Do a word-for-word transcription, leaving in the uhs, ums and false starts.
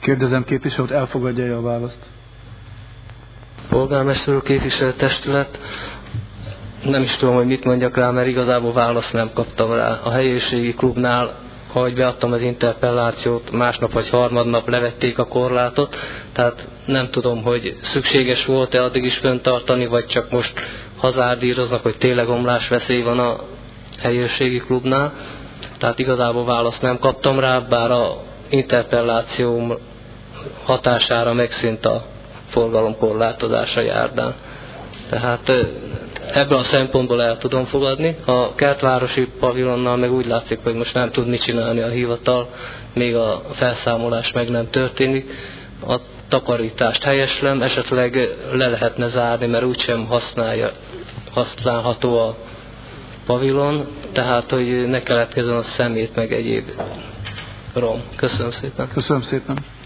Kérdezem képviselőt, elfogadja a választ? Polgármester úr, képviselőtestület, nem is tudom, hogy mit mondjak rá, mert igazából választ nem kaptam rá. A helyőrségi klubnál, ahogy beadtam az interpellációt, másnap vagy harmadnap levették a korlátot, tehát nem tudom, hogy szükséges volt-e addig is fenntartani, vagy csak most hazárdíroznak, hogy tényleg omlásveszély van a helyőrségi klubnál. Tehát igazából választ nem kaptam rá, bár a interpellációm hatására megszűnt a forgalomkorlátozása járdán. Tehát ebből a szempontból el tudom fogadni. A kertvárosi pavilonnal meg úgy látszik, hogy most nem tud mit csinálni a hivatal, még a felszámolás meg nem történik. A takarítást helyeslem, esetleg le lehetne zárni, mert úgysem használja, használható a pavilon, tehát hogy ne keletkezzen a szemét meg egyéb rom. Köszönöm szépen. Köszönöm szépen.